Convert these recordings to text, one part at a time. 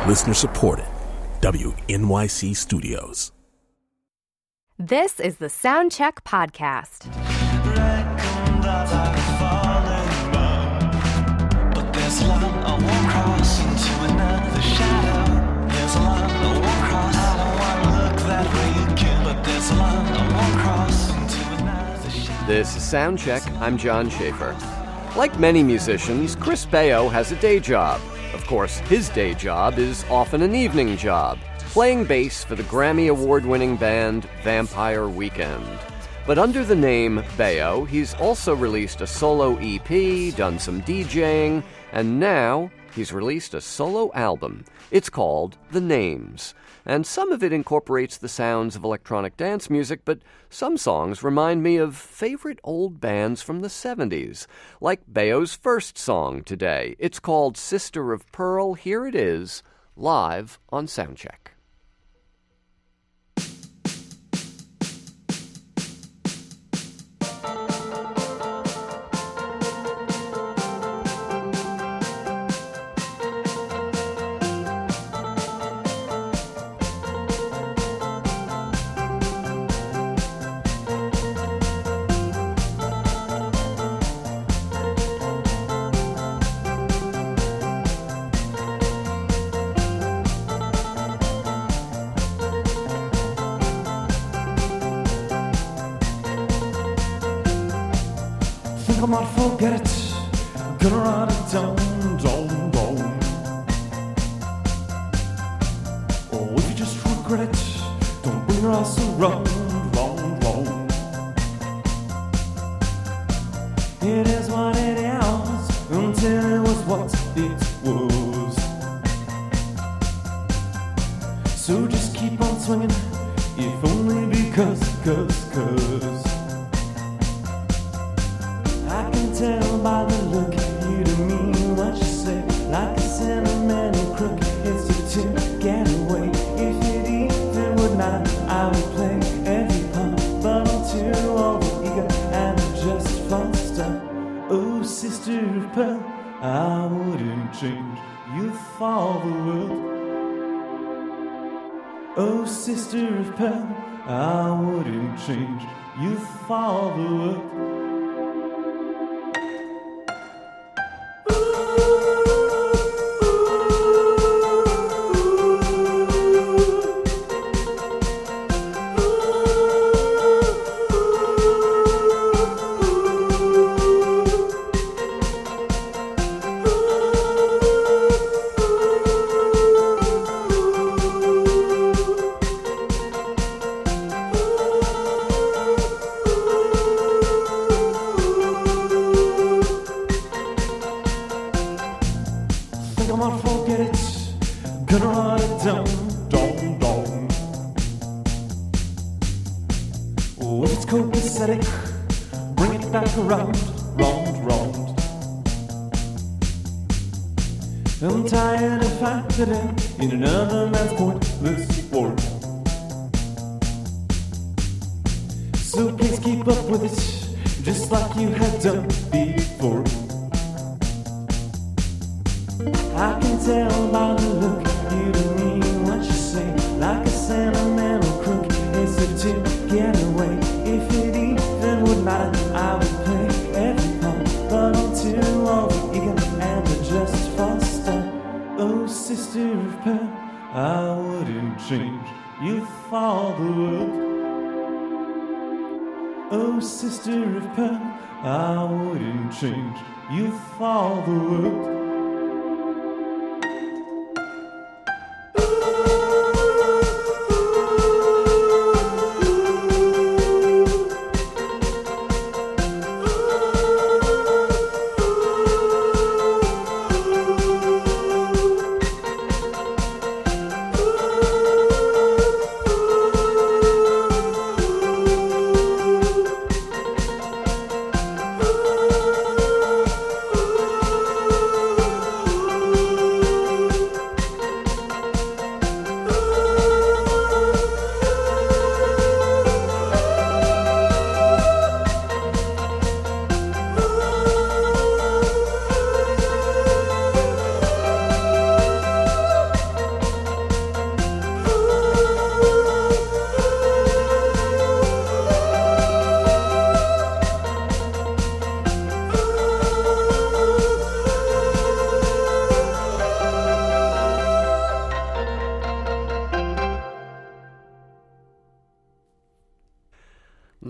Listener supported. WNYC Studios. This is the Soundcheck Podcast. This is Soundcheck. I'm John Schaefer. Like many musicians, Chris Baio has a day job. Of course, his day job is often an evening job, playing bass for the Grammy Award-winning band Vampire Weekend. But under the name Baio, he's also released a solo EP, done some DJing, and now he's released a solo album. It's called The Names, and some of it incorporates the sounds of electronic dance music, but some songs remind me of favorite old bands from the 70s, like Baio's first song today. It's called Sister of Pearl. Here it is, live on Soundcheck. I might forget it, gonna write it down. Or if you just regret it, don't bring your ass around, wrong. It is what it is, until it was what it was. So just keep on swinging, if only because. I can tell by the look you don't mean what you say. Like a sentimental crook, it's a to get away. If it even would not, I would play every part. But I'm too over-eager and I'm just faster. Oh, sister of pearl, I wouldn't change you for the world. Oh, sister of pearl, I wouldn't change you for the world. I might forget it, gonna write it down. Oh, if it's copacetic, bring it back around, round. I'm tired of factoring in another man's pointless word. So please keep up with it, just like you had done before. I can tell by the look you don't mean what you say. Like a sentimental crook, it's a to get away. If it even would matter, I would play every part. But I'm too over-eager and I just faster. Oh, sister of pearl, I wouldn't change you for the world. Oh, sister of pearl, I wouldn't change you for the world.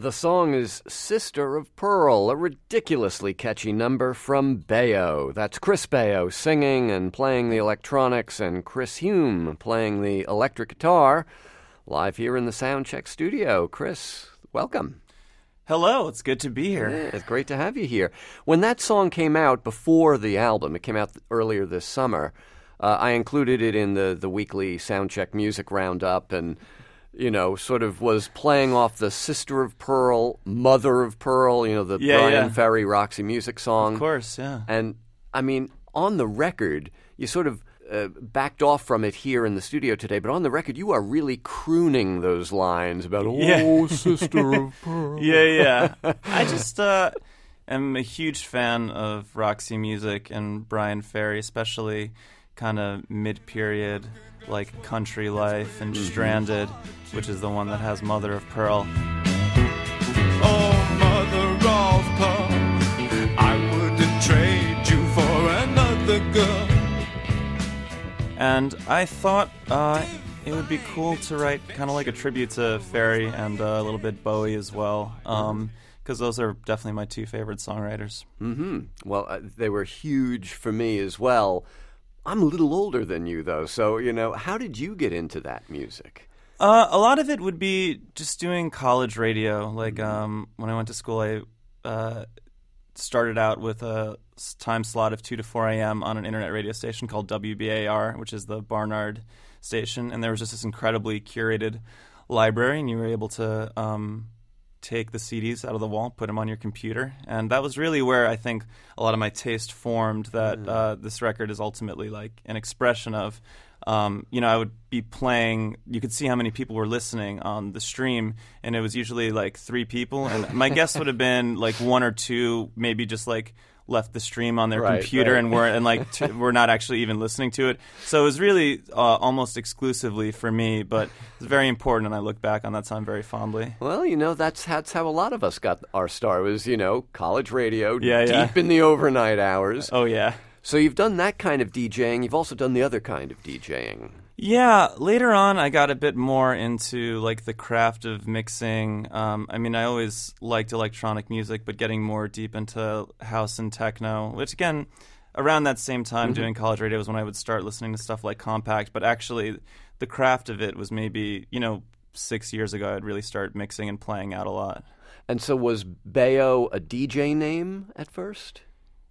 The song is Sister of Pearl, a ridiculously catchy number from Baio. That's Chris Baio singing and playing the electronics, and Chris Hume playing the electric guitar, live here in the Soundcheck studio. Chris, welcome. Hello, it's good to be here. Yeah, it's great to have you here. When that song came out before the album, it came out earlier this summer, I included it in the weekly Soundcheck Music Roundup, and sort of was playing off the Sister of Pearl, Mother of Pearl, the Brian Ferry, Roxy Music song. Of course, yeah. And, I mean, on the record, you sort of backed off from it here in the studio today, but on the record, you are really crooning those lines about, Sister of Pearl. Yeah. I just am a huge fan of Roxy Music and Brian Ferry, especially kind of mid-period, like Country Life and Stranded, which is the one that has Mother of Pearl. Oh, Mother of Pearl, I wouldn't trade you for another girl. And I thought it would be cool to write kind of like a tribute to Ferry and a little bit Bowie as well, because those are definitely my two favorite songwriters. Mm-hmm. Well, they were huge for me as well. I'm a little older than you, though, so, how did you get into that music? A lot of it would be just doing college radio. Like, when I went to school, I started out with a time slot of 2 to 4 a.m. on an internet radio station called WBAR, which is the Barnard station, and there was just this incredibly curated library, and you were able to take the CDs out of the wall, put them on your computer, and that was really where I think a lot of my taste formed, that this record is ultimately like an expression of, I would be playing, you could see how many people were listening on the stream, and it was usually like 3 people, and my guess would have been like 1 or 2, maybe just like left the stream on their computer and we're not actually even listening to it. So it was really almost exclusively for me, but it's very important, and I look back on that time very fondly. Well, that's how a lot of us got our start. It was, college radio, deep in the overnight hours. Oh, yeah. So you've done that kind of DJing. You've also done the other kind of DJing. Yeah, later on I got a bit more into like the craft of mixing. I always liked electronic music, but getting more deep into house and techno, which again, around that same time doing college radio was when I would start listening to stuff like Compact, but actually the craft of it was maybe, 6 years ago I'd really start mixing and playing out a lot. And so was Baio a DJ name at first?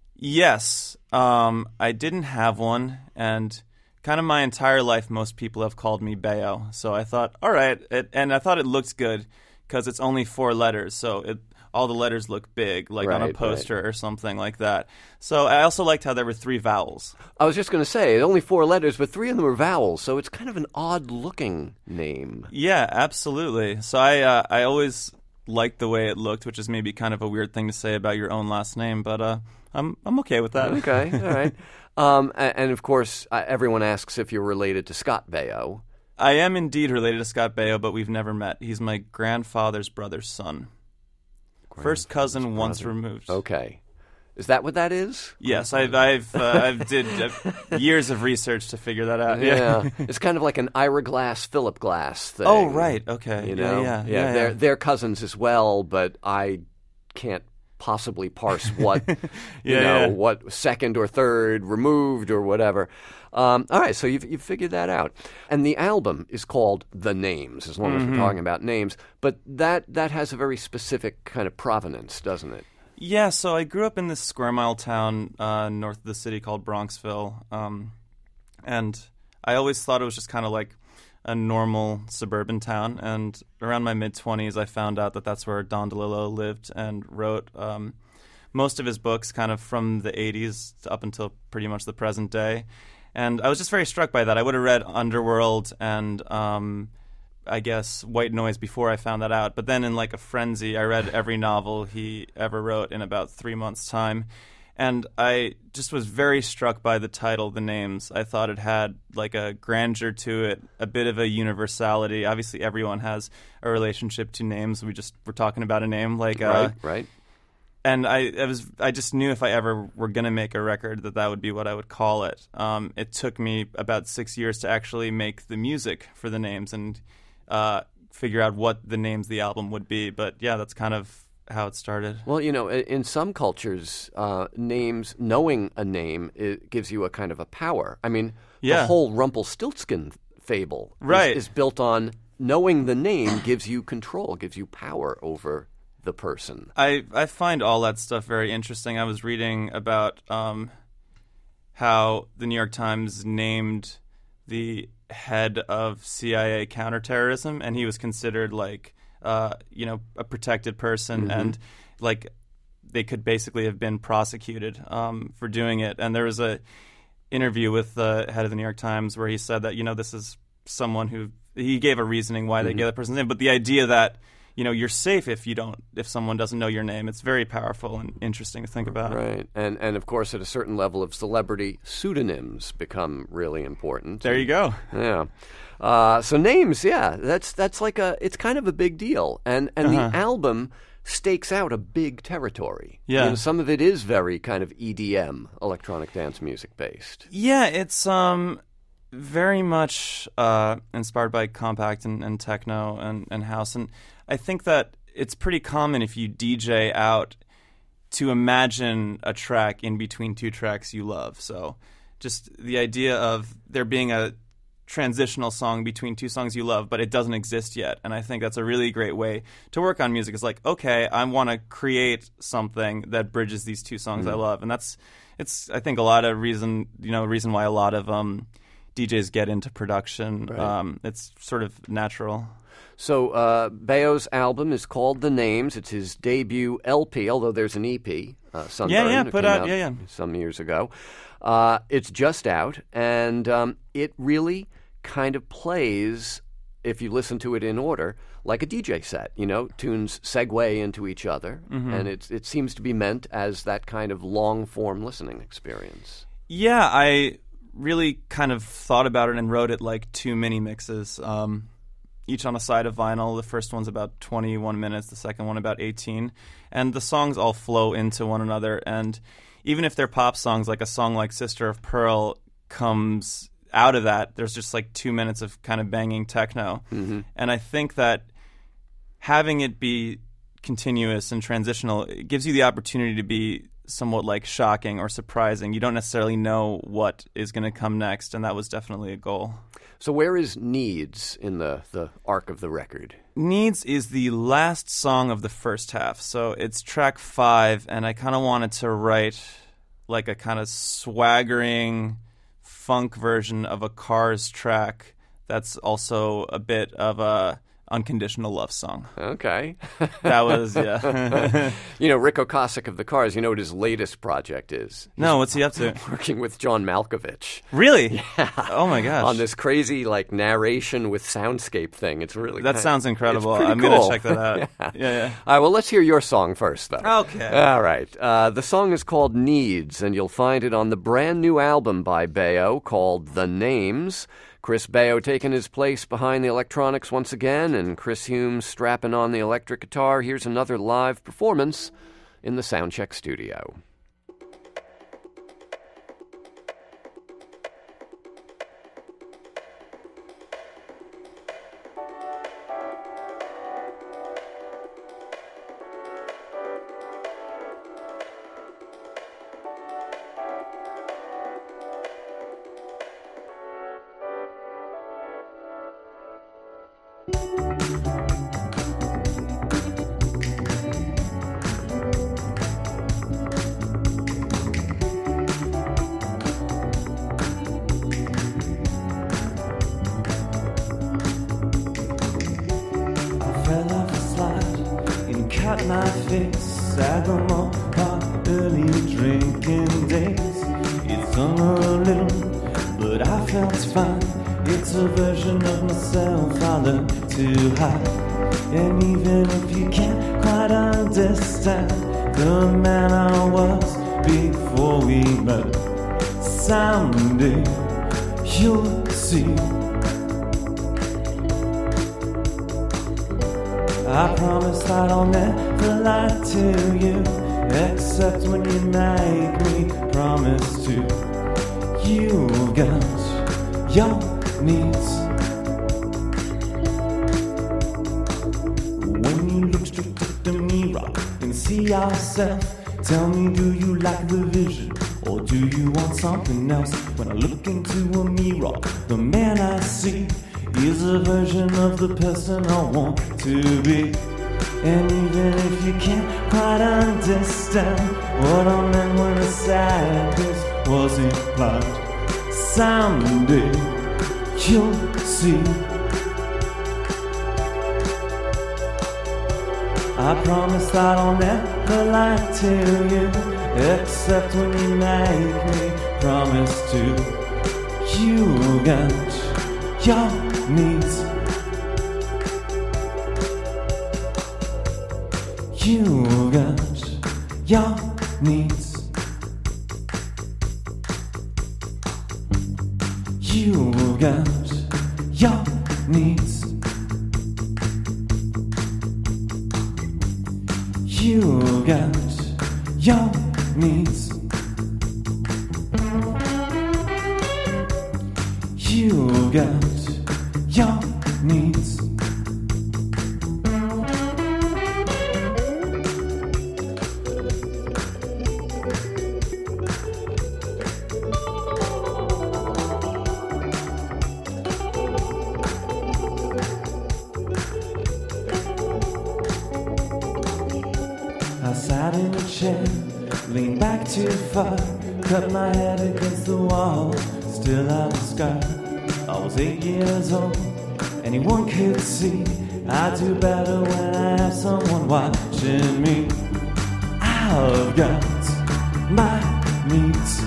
Yes. I didn't have one, and kind of my entire life, most people have called me Baio. So I thought, all right, and I thought it looked good because it's only 4 letters, so all the letters look big, like on a poster or something like that. So I also liked how there were 3 vowels. I was just going to say, only 4 letters, but 3 of them were vowels, so it's kind of an odd-looking name. Yeah, absolutely. So I always liked the way it looked, which is maybe kind of a weird thing to say about your own last name, but I'm okay with that. Okay, all right. And of course, everyone asks if you're related to Scott Baio. I am indeed related to Scott Baio, but we've never met. He's my grandfather's brother's son. First cousin once removed. Okay. Is that what that is? Yes, I've did years of research to figure that out. Yeah. It's kind of like an Ira Glass, Philip Glass thing. Oh, right. Okay. Yeah. They're cousins as well, but I can't possibly parse what, what second or third removed or whatever. All right, so you've figured that out. And the album is called The Names, as long as we're talking about names. But that has a very specific kind of provenance, doesn't it? Yeah, so I grew up in this square mile town north of the city called Bronxville. And I always thought it was just kind of like a normal suburban town, and around my mid-20s I found out that that's where Don DeLillo lived and wrote most of his books kind of from the 80s up until pretty much the present day. And I was just very struck by that. I would have read Underworld and I guess White Noise before I found that out, but then in like a frenzy I read every novel he ever wrote in about 3 months' time. And I just was very struck by the title, The Names. I thought it had like a grandeur to it, a bit of a universality. Obviously, everyone has a relationship to names. We're talking about a name, like right. And I just knew if I ever were going to make a record that would be what I would call it. It took me about 6 years to actually make the music for The Names, and figure out what the names of the album would be. But yeah, that's kind of how it started. Well, you know, in some cultures, names, knowing a name, it gives you a kind of a power. I mean, the whole Rumpelstiltskin fable is built on knowing the name gives you control, gives you power over the person. I find all that stuff very interesting. I was reading about how the New York Times named the head of CIA counterterrorism, and he was considered like a protected person, and like they could basically have been prosecuted for doing it. And there was a interview with the head of the New York Times where he said that this is someone who he gave a reasoning why they gave that person's name, but the idea that you're safe if someone doesn't know your name. It's very powerful and interesting to think about. Right, and of course, at a certain level of celebrity, pseudonyms become really important. There you go. Yeah. So names, that's like it's kind of a big deal, and the album stakes out a big territory. Yeah, some of it is very kind of EDM, electronic dance music based. Yeah, it's very much inspired by compact and techno and house. And I think that it's pretty common if you DJ out to imagine a track in between two tracks you love. So just the idea of there being a transitional song between two songs you love, but it doesn't exist yet. And I think that's a really great way to work on music. It's like, okay, I want to create something that bridges these two songs I love. And it's I think a lot of reason why a lot of DJs get into production. Right. It's sort of natural. So Baio's album is called The Names. It's his debut LP, although there's an EP, Sunburn, put out some years ago. It's just out, and it really kind of plays, if you listen to it in order, like a DJ set. Tunes segue into each other, and it seems to be meant as that kind of long-form listening experience. Yeah, I really kind of thought about it and wrote it like 2 mini mixes, each on a side of vinyl. The first one's about 21 minutes, the second one about 18. And the songs all flow into one another. And even if they're pop songs, like a song like Sister of Pearl comes out of that, there's just like 2 minutes of kind of banging techno. And I think that having it be continuous and transitional, it gives you the opportunity to be somewhat like shocking or surprising. You don't necessarily know what is going to come next, and that was definitely a goal. So where is Needs in the arc of the record? Needs is the last song of the first half, so it's track 5, and I kind of wanted to write like a kind of swaggering funk version of a Cars track that's also a bit of a unconditional love song. Okay. That was, yeah. Rick Ocasek of the Cars, you know what his latest project is? No, what's he up to? Working with John Malkovich. Really? Yeah. Oh my gosh. On this crazy like narration with soundscape thing. It's really That sounds incredible. I'm going to check that out. Yeah. All right, well, let's hear your song first, though. Okay. All right. The song is called Needs, and you'll find it on the brand new album by Baio called The Names. Chris Baio taking his place behind the electronics once again, and Chris Humes strapping on the electric guitar. Here's another live performance in the Soundcheck studio. Cut my face, Sagamore Park, early drinking days. It's hung a little, but I felt fine. It's a version of myself I learned to hide. And even if you can't quite understand the man I was before we met, someday you'll see. I promise that I'll never lie to you, except when you make me promise to. You've got your needs. see yourself? Tell me, do you like the vision, or do you want something else? When I look into a mirror, the man I see is a version of the person I want to be. And even if you can't quite understand what I meant when I said this was implied, someday you'll see. I promise that I'll never lie to you, except when you make me promise to. You got your needs. You got your needs. You got your needs. You got your needs. You got your needs. I sat in a chair, leaned back too far, cut my head against the wall, still have a scar. I was 8 years old, anyone could see I do better when I have someone watching me. I've got my needs.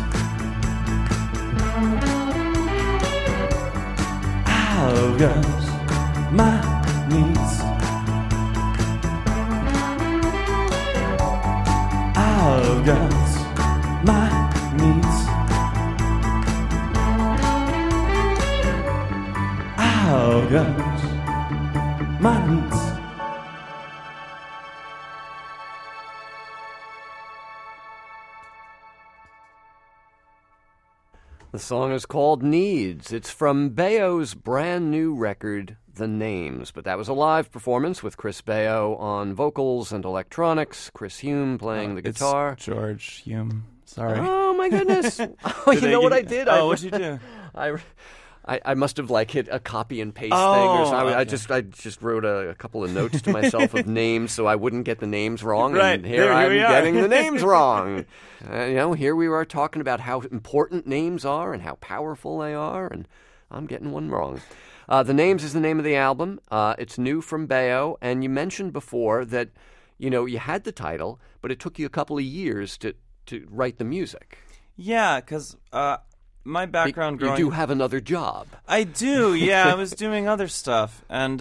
I've got my needs. I've got my needs. I've got my needs. The song is called Needs. It's from Baio's brand new record, The Names. But that was a live performance with Chris Baio on vocals and electronics, Chris Hume playing the guitar. It's George Hume. Sorry. Oh, my goodness. Oh, you know what I did? What'd you do? I must have hit a copy and paste thing Oh, or something. okay. I just wrote a couple of notes to myself of names so I wouldn't get the names wrong. Right. And here Here I'm we are. getting the names wrong. Here we are talking about how important names are and how powerful they are, and I'm getting one wrong. The Names is the name of the album. It's new from Baio, and you mentioned before that you had the title, but it took you a couple of years to write the music. Yeah, because my background growing... You do have another job. I do, yeah. I was doing other stuff. And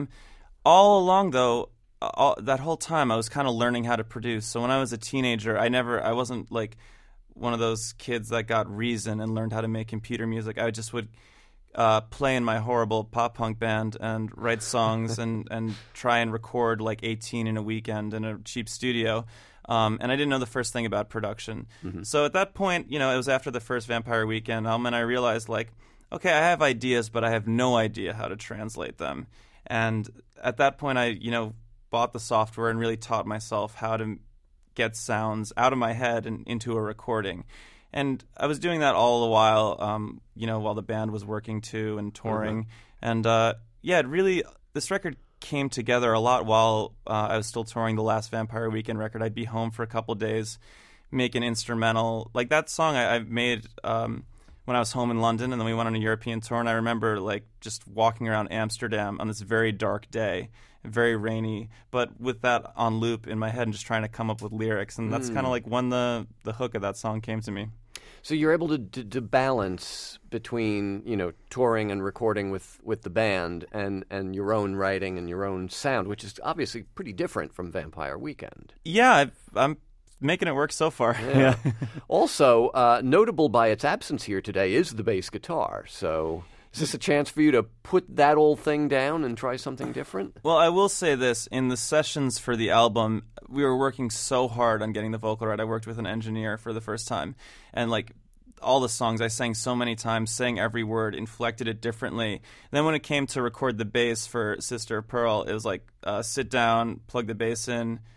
all along, though, that whole time, I was kind of learning how to produce. So when I was a teenager, I wasn't like one of those kids that got Reason and learned how to make computer music. I just would play in my horrible pop-punk band and write songs and try and record like 18 in a weekend in a cheap studio. And I didn't know the first thing about production. Mm-hmm. So at that point, it was after the first Vampire Weekend album, and I realized, okay, I have ideas, but I have no idea how to translate them. And at that point, I, bought the software and really taught myself how to get sounds out of my head and into a recording. And I was doing that all the while, while the band was working too and touring. Mm-hmm. And it really, this record came together a lot while I was still touring the last Vampire Weekend record. I'd be home for a couple of days, make an instrumental. Like that song I made when I was home in London, and then we went on a European tour, and I remember just walking around Amsterdam on this very dark day, very rainy, but with that on loop in my head and just trying to come up with lyrics. And that's kind of when the hook of that song came to me. So you're able to balance between, touring and recording with the band and your own writing and your own sound, which is obviously pretty different from Vampire Weekend. Yeah, I'm making it work so far. Yeah. Also, notable by its absence here today is the bass guitar. So is this a chance for you to put that old thing down and try something different? Well, I will say this. In the sessions for the album, we were working so hard on getting the vocal right. I worked with an engineer for the first time. And all the songs I sang so many times, sang every word, inflected it differently. Then when it came to record the bass for Sister of Pearl, it was sit down, plug the bass in,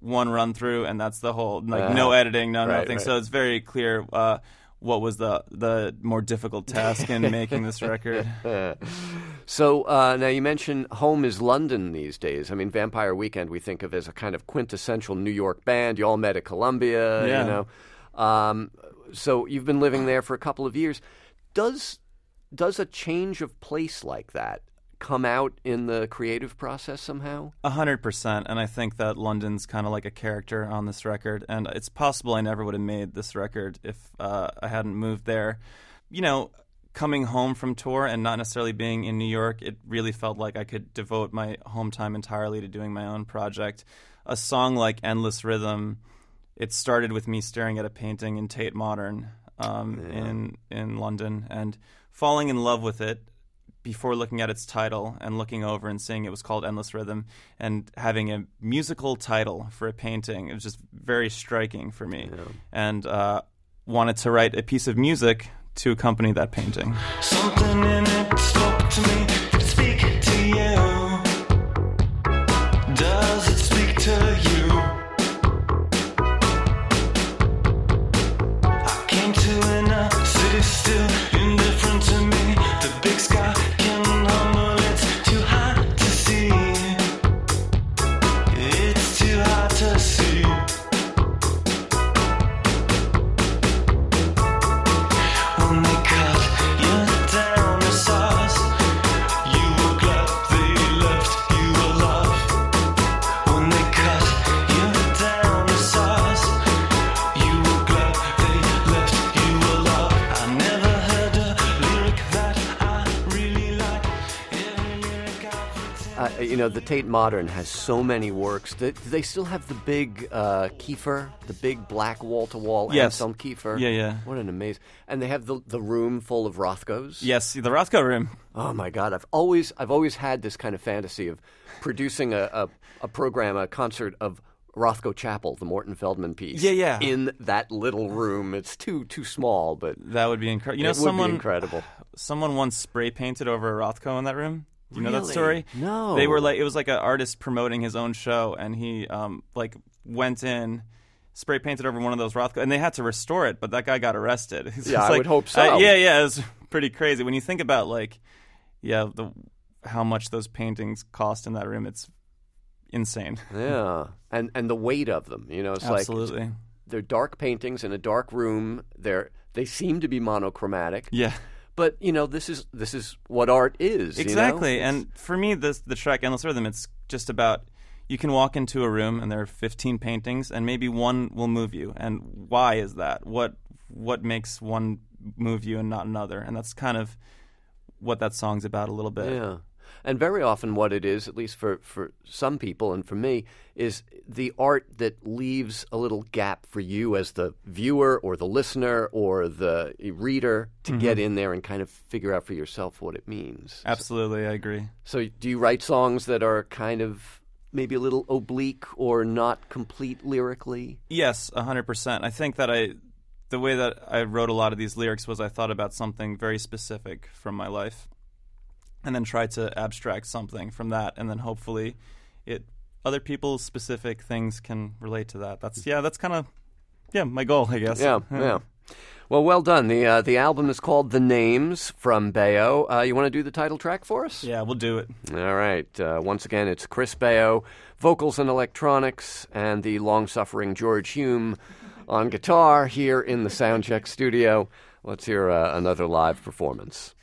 one run through, and that's the whole, like, no editing, no nothing. Right. So it's very clear what was the more difficult task in making this record. So now you mentioned home is London these days. I mean, Vampire Weekend we think of as a kind of quintessential New York band. You all met at Columbia, Yeah. you know. So you've been living there for a couple of years. Does a change of place like that come out in the creative process somehow? 100%, and I think that London's kind of like a character on this record, and it's possible I never would have made this record if I hadn't moved there. You know, coming home from tour and not necessarily being in New York, it really felt like I could devote my home time entirely to doing my own project. A song like Endless Rhythm, it started with me staring at a painting in Tate Modern in London and falling in love with it before looking at its title and looking over and seeing it was called Endless Rhythm and having a musical title for a painting. It was just very striking for me. And wanted to write a piece of music to accompany that painting. Something in it spoke to me. Did it speak to you? Does it speak to you? I came to inner city still indifferent to me. The big sky can humble, it's too hard to see. It's too hard to see. When they cut you down to size, you were glad they left you alive. When they cut you down to size, you were glad they left you alive. I never heard a lyric that I really liked. Every lyric I've written. You know, the Tate Modern has so many works. Do they still have the big Kiefer, the big black wall-to-wall Yes. Anselm Kiefer? Yeah. What an amazing... And they have the room full of Rothkos? Yes, the Rothko Room. Oh my God! I've always had this kind of fantasy of producing a program, a concert of Rothko Chapel, the Morton Feldman piece. Yeah. In that little room, it's too small, but That would be incredible. You know, it would be incredible. Someone once spray painted over a Rothko in that room. Do you know that Really? story? No. They were like, it was like an artist promoting his own show, and he went in, spray painted over one of those Rothko, and they had to restore it, but that guy got arrested. It's Yeah, just I would hope so. Yeah, it was pretty crazy when you think about how much those paintings cost in that room. It's insane. Yeah, and the weight of them. You know, it's Absolutely. like they're dark paintings in a dark room. They seem to be monochromatic. Yeah. But you know, this is what art is. Exactly. You know? And for me, the track Endless Rhythm, it's just about you can walk into a room and there are 15 paintings and maybe one will move you. And why is that? What makes one move you and not another? And that's kind of what that song's about a little bit. Yeah. And very often what it is, at least for some people and for me, is the art that leaves a little gap for you as the viewer or the listener or the reader to get in there and kind of figure out for yourself what it means. Absolutely, I agree. So do you write songs that are kind of maybe a little oblique or not complete lyrically? Yes, 100%. I think that the way that I wrote a lot of these lyrics was I thought about something very specific from my life and then tried to abstract something from that, and then hopefully other people's specific things can relate to that. That's kind of my goal, I guess. Yeah. Well, well done. The album is called The Names from Baio. You want to do the title track for us? Yeah, we'll do it. All right. Once again, it's Chris Baio, vocals and electronics, and the long-suffering George Hume on guitar here in the Soundcheck studio. Let's hear another live performance.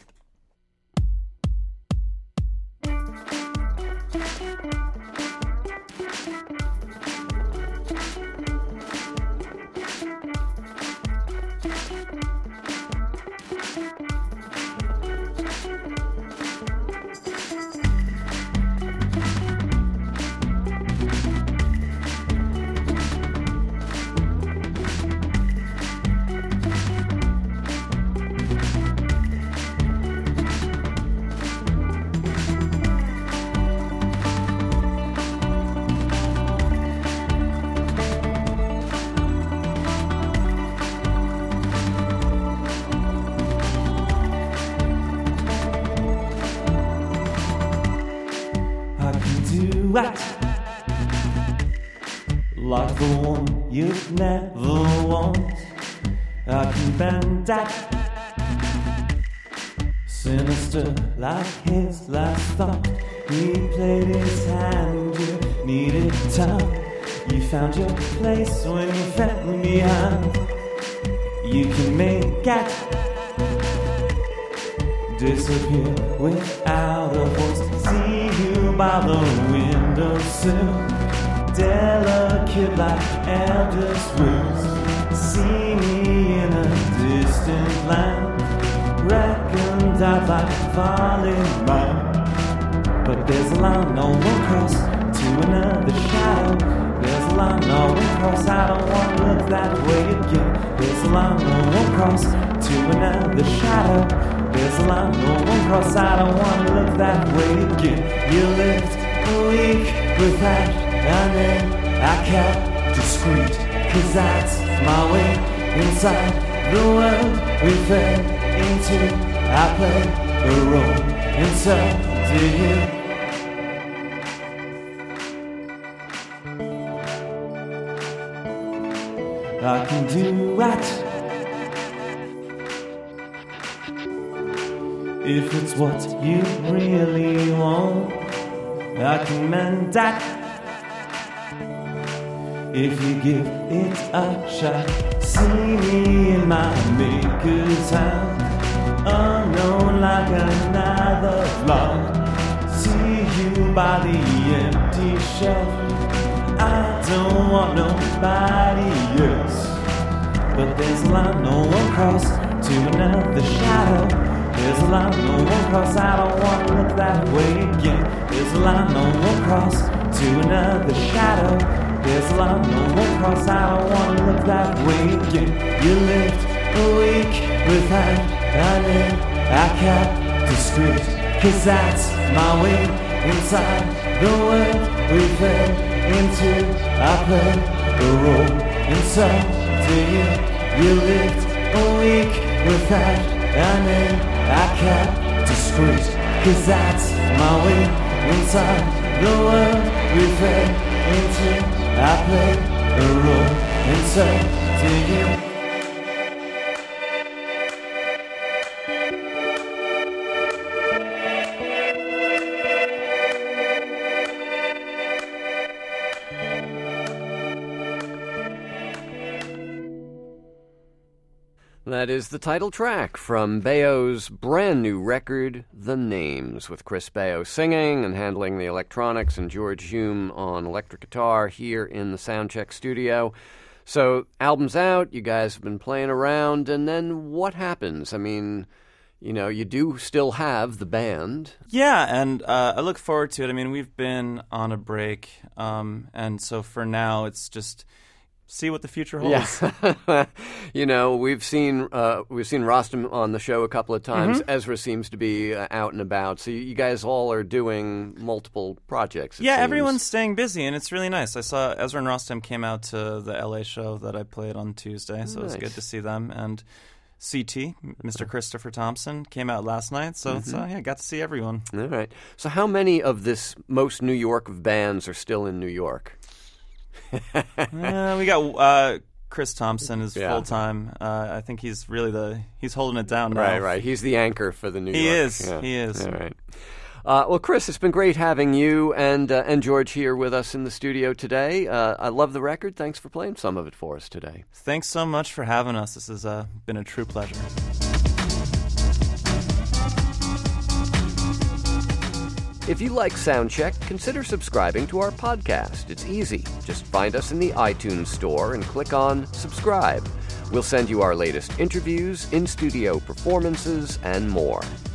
like the one you'd never want. I can bend that sinister like his last thought. He played his hand, you needed time. You found your place when you fell behind. You can make that disappear without a voice. See you by the windowsill, delicate like eldest wills. See me in a distant land, reckoned out like falling mine. But there's a line no one cross to another shadow. There's a line no one cross, I don't want to look that way again. There's a line no one cross to another shadow. There's a line no one cross, I don't want to look that way again. You lived a week without a name. I kept discreet, cause that's my way. Inside the world we fell into, I played a role, and so did you. I can do that if it's what you really want. I can mend that if you give it a shot. See me in my maker town, unknown like another flaw. See you by the empty shelf, I don't want nobody else. But there's a line no one cross to another shadow. There's a line no one cross, I don't want to look that way again. There's a line no one cross to another shadow. There's a line no one cross, I don't want to look that way again. You lived a week without a name. I kept discreet, cause that's my way. Inside the world we fell into, I played a role, and so do you. You lived a week without a name. I kept discreet, cause that's my way. Inside the world we fell into, I played a role, and so do you. That is the title track from Baio's brand new record, The Names, with Chris Baio singing and handling the electronics and George Hume on electric guitar here in the Soundcheck studio. So, album's out, you guys have been playing around, and then what happens? I mean, you know, you do still have the band. Yeah, and I look forward to it. I mean, we've been on a break, and so for now it's just see what the future holds. Yeah. You know, we've seen Rostam on the show a couple of times. Mm-hmm. Ezra seems to be out and about. So you guys all are doing multiple projects. Yeah, everyone's staying busy, and it's really nice. I saw Ezra and Rostam came out to the LA show that I played on Tuesday, so It was good to see them. And CT, Mr. Christopher Thompson, came out last night, so it's, got to see everyone. All right. So how many of this most New York of bands are still in New York? We got Chris Thompson is full time. I think he's really he's holding it down now. Right. He's the anchor for the New York. He is. All right. Well, Chris, it's been great having you and George here with us in the studio today. I love the record. Thanks for playing some of it for us today. Thanks so much for having us. This has been a true pleasure. If you like Soundcheck, consider subscribing to our podcast. It's easy. Just find us in the iTunes store and click on subscribe. We'll send you our latest interviews, in-studio performances, and more.